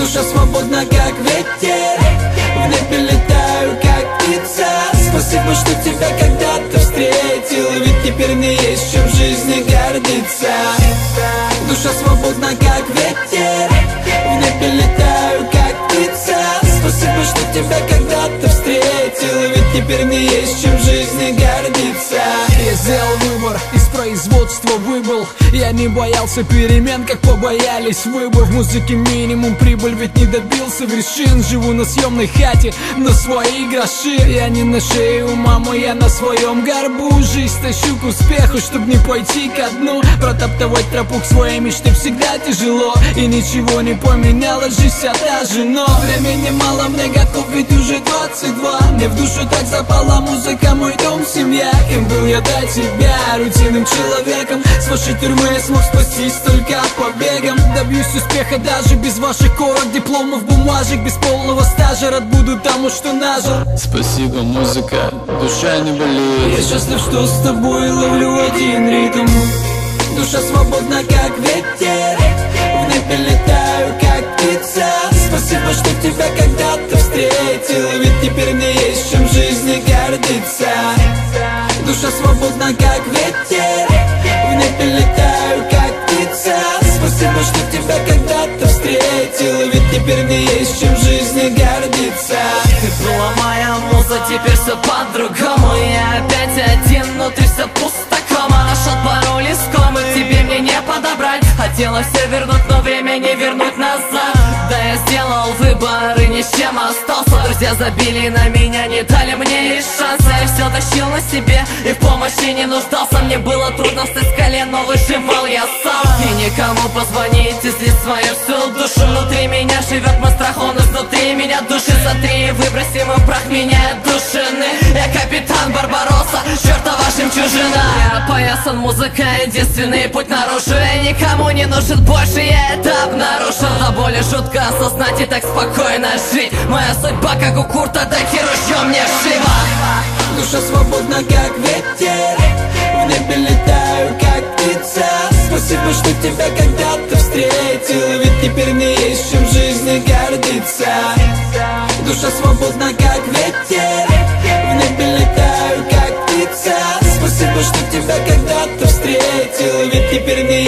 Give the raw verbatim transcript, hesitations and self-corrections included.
Душа свободна, как ветер, в небе летаю, как птица. Спасибо, что тебя когда-то встретил, ведь теперь мне есть чем в жизни гордиться. Душа свободна, как ветер, в небе летаю, как птица. Спасибо, что тебя когда-то встретил, ведь теперь мне есть чем в жизни гордиться. Я сделал выбор, из производства выбыл. Я не боялся перемен, как побоялись вы бы. В музыке минимум прибыль, ведь не добился вершин. Живу на съемной хате, на свои гроши. Я не на шее у мамы, я на своем горбу. Жизнь тащу к успеху, чтоб не пойти ко дну. Протоптывать тропу к своей мечте всегда тяжело, и ничего не поменялось, жизнь вся та же. Но времени мало, мне годков, ведь уже двадцать два. Мне в душу так запала музыка, мой дом, семья. Кем был я до тебя, рутинным человеком. С вашей тюрьмы я смог спастись только побегом. Добьюсь успеха даже без ваших корок, дипломов, бумажек, без полного стажа. Рад буду тому, что нажил. Спасибо, музыка, душа не болеет. Я счастлив, что с тобой ловлю один ритм. Душа свободна, как ветер, в небе летаю, как птица. Спасибо, что тебя когда-то встретил, ведь теперь мне есть чем в жизни гордиться. Душа свободна, как ветер, в небе летаю, как птица. Спасибо, что тебя когда-то встретил, ведь теперь мне есть чем в жизни гордиться. Ты была моя муза, теперь все по-другому. Я опять один, внутри все пусто, кома. Наш отбороли скомы, тебе мне не подобрать. Хотела все вернуть, но время не вернуть назад. Да, я сделал выбор и ни с чем остался. Друзья забили на меня, не дали мне и шанса. Я все тащил на себе и в помощи не нуждался. Мне было трудно встать с колен, но выживал я сам. И никому позвонить, излить свою всю душу. Внутри меня живет мой страх, он изнутри меня души. Сотри и выброси мой прах, меня душины. Я капитан Барбаросса, чертова жемчужина. Я поясан музыка, единственный путь наружу. Я никому не нужен больше, я это обнаружил. До боли жутко осознать и так спокойно жить. Моя судьба, как у Курта, дайте ружье мне живо. Душа свободна, как ветер, в небе летаю, как птица. Спасибо, что тебя когда-то встретил, ведь теперь мне есть чем в жизни гордиться. Душа свободна, как ветер, в небе летаю, как птица. Спасибо, что тебя когда-то встретил, ведь теперь мне